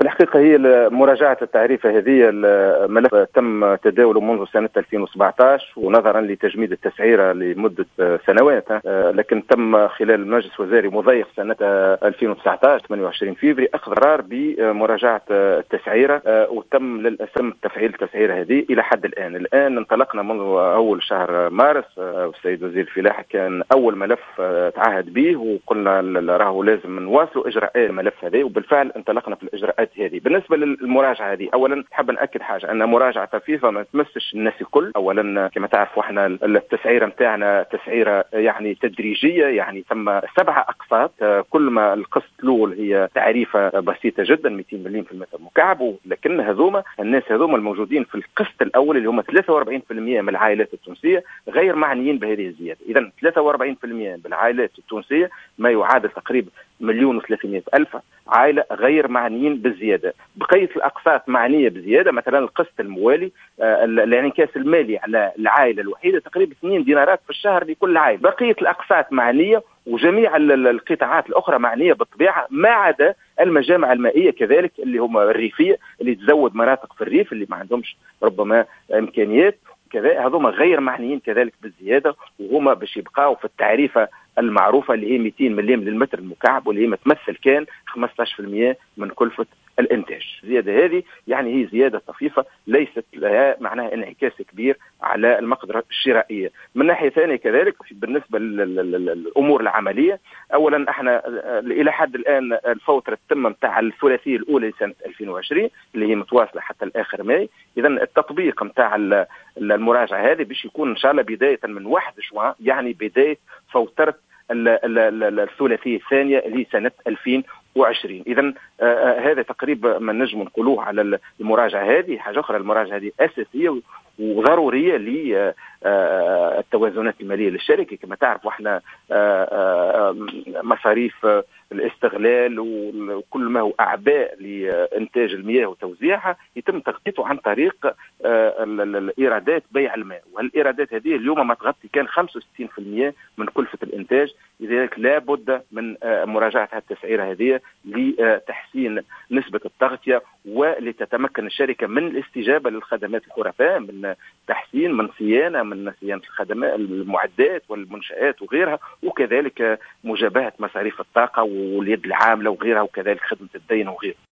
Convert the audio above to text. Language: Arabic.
في الحقيقة هي مراجعة التعريفة هذه الملف تم تداوله منذ سنة 2017 ونظرا لتجميد التسعيرة لمدة سنوات، لكن تم خلال المجلس الوزاري مضيق سنة 2019 28 فبراير أخذ قرار بمراجعة التسعيرة، وتم للأسف تفعيل التسعيرة هذه إلى حد الآن انطلقنا منذ أول شهر مارس. السيد وزير الفلاحة كان أول ملف تعهد به وقلنا راهو لازم نواصلوا إجراءات الملف هذا، وبالفعل انطلقنا في الإجراءات هذه. بالنسبة للمراجعة هذه، أولا حاب نأكد حاجة، أن مراجعة طفيفة ما تمسش الناس الكل. أولا كما تعرفوا احنا التسعيرة متاعنا تسعيرة يعني تدريجية، يعني ثم 7 أقساط، كل ما القسط الأول هي تعريفة بسيطة جدا 200 مليم في المتر المكعب، لكن هذوما الناس هذوما الموجودين في القسط الأول اللي هم 43% من العائلات التونسية غير معنيين بهذه الزيادة. إذا 43% بالعائلات التونسية ما يعادل تقريبا 1,300,000 عائلة غير معنيين بالزيادة. بقية الأقساط معنية بزيادة، مثلا القسط الموالي الانعكاس المالي على العائلة الوحيدة تقريبا 2 دينارات في الشهر لكل عائلة. بقية الأقساط معنية، وجميع القطاعات الأخرى معنية بالطبيعة، ما عدا المجامع المائية كذلك اللي هم الريفية اللي تزود مناطق في الريف اللي ما عندهمش ربما إمكانيات كذا، هذوما غير معنيين كذلك بالزيادة، وهما باش يبقاو في التعريفة المعروفة اللي هي 200 مليم للمتر المكعب، واللي هي تمثل كان 15% من كلفة الانتاج. الزيادة هذه يعني هي زيادة طفيفة ليست لها معناها انعكاس كبير على المقدرة الشرائية. من ناحية ثانية كذلك بالنسبة للأمور العملية، أولا احنا إلى حد الآن الفترة تتم متاع الثلاثية الأولى لسنة 2020 اللي هي متواصلة حتى الآخر ماي. إذا التطبيق متاع المراجعة هذه باش يكون إن شاء الله بداية من 1 جوان، يعني بداية فوترة الثلاثية الثانية لسنة 2020. إذا هذا تقريبا ما نجم نقولوه على المراجعة هذه. حاجة أخرى، المراجعة هذه أساسية وضرورية للتوازنات المالية للشركة. كما تعرف احنا مصاريف الاستغلال وكل ما هو أعباء لإنتاج المياه وتوزيعها يتم تغطيته عن طريق الإيرادات بيع الماء، والإيرادات هذه اليوم ما تغطي كان 65% من كلفة الإنتاج. لذلك لا بد من مراجعة التسعيرة هذه لتحسين نسبة التغطية، ولتتمكن الشركة من الاستجابة للخدمات الحرفاء، من تحسين، من صيانة الخدمات المعدات والمنشآت وغيرها، وكذلك مجابهة مصاريف الطاقة واليد العاملة وغيرها، وكذلك خدمة الدين وغيرها.